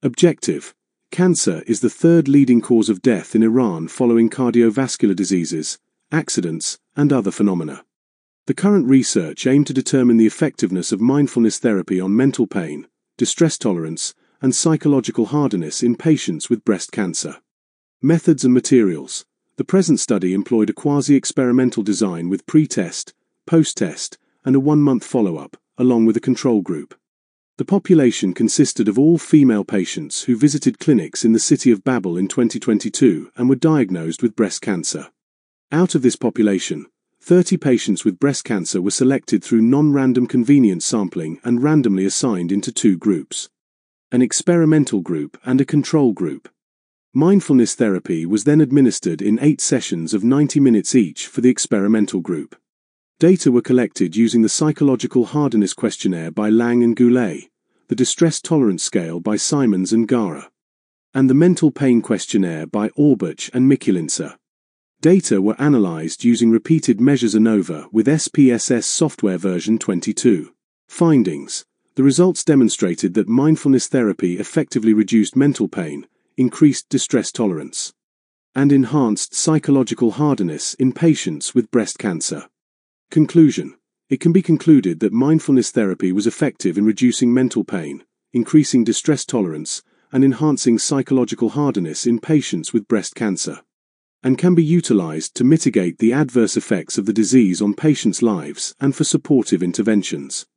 Objective: cancer is the third leading cause of death in Iran following cardiovascular diseases, accidents, and other phenomena. The current research aimed to determine the effectiveness of mindfulness therapy on mental pain, distress tolerance, and psychological hardness in patients with breast cancer. Methods and materials. The present study employed a quasi-experimental design with pre-test, post-test, and a 1-month follow-up, along with a control group. The population consisted of all female patients who visited clinics in the city of Babel in 2022 and were diagnosed with breast cancer. Out of this population, 30 patients with breast cancer were selected through non-random convenience sampling and randomly assigned into 2 groups: an experimental group and a control group. Mindfulness therapy was then administered in 8 sessions of 90 minutes each for the experimental group. Data were collected using the Psychological Hardness Questionnaire by Lang and Goulet, the Distress Tolerance Scale by Simons and Gara, and the Mental Pain Questionnaire by Aubuch and Mikulincer. Data were analyzed using repeated measures ANOVA with SPSS software version 22. Findings: the results demonstrated that mindfulness therapy effectively reduced mental pain, increased distress tolerance, and enhanced psychological hardness in patients with breast cancer. Conclusion: it can be concluded that mindfulness therapy was effective in reducing mental pain, increasing distress tolerance, and enhancing psychological hardness in patients with breast cancer, and can be utilized to mitigate the adverse effects of the disease on patients' lives and for supportive interventions.